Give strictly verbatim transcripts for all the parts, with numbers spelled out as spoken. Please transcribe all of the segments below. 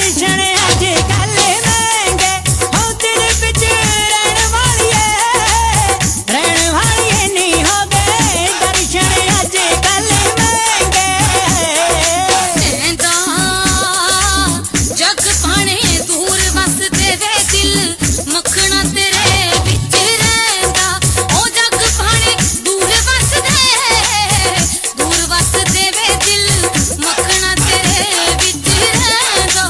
दर्शन अज कल महंगे हो तेरे बिच रहन वालिए रहन वालिए नहीं हो गए दर्शन अज कल महंगे कहंदा जग पाने दूर वसदे वे दिल मखना तेरे बिच रहंदा ओ जग पाने दूर वसदे दूर वसदे वे दिल मखना तेरे बिच रहंदा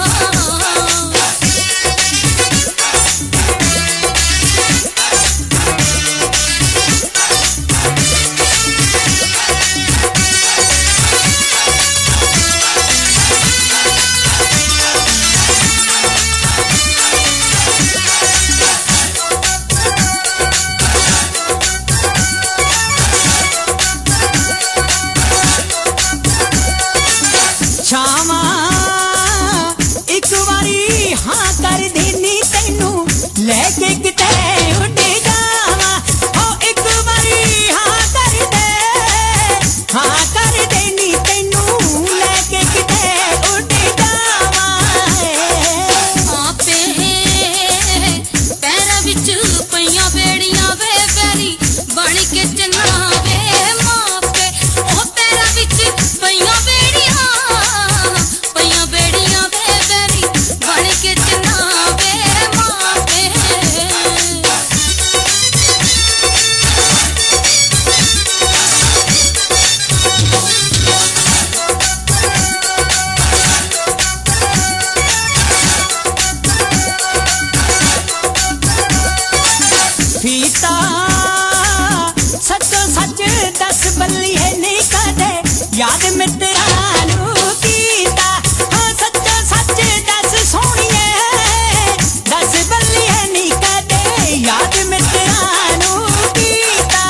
छावा एक बारी हाँ कर देनी तेनू लेके किते उड़ जावा हो एक बारी हाँ कर दे हाँ कर देनी तेनू लेके किते उड़ जावा आपे पैरां विच पईयां बेड़ियां वे बैरी बण के चनावे मापे ओ पैरां विच पईयां बेड़ियां पईयां बेड़ियां वे बैरी बण के चनावे मापे फीता सचो सच दस बल्लिए नहीं कदे याद मित्रानू कीता हाँ सचो सच दस सोहणिए दस बल्लिए नहीं कदे याद मित्रानू कीता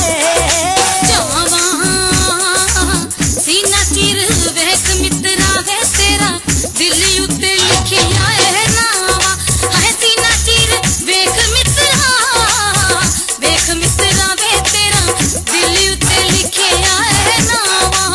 जावां सीना चिर वेख मित्रा वे तेरा दिल उत्ते लिखिया है नावा हाय सीना चिर वेख मित्रा वेख मित्रा वे तेरा दिल उत्ते लिखिया है नावा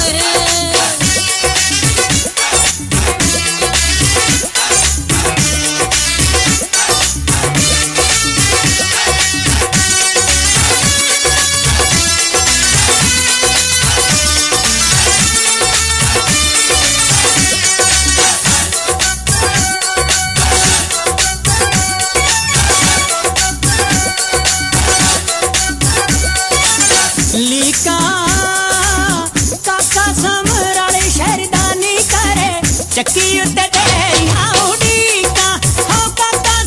लीका काका समराले शहरदानी करे चक्की उत्ते तेरियां उड़ीका हो काका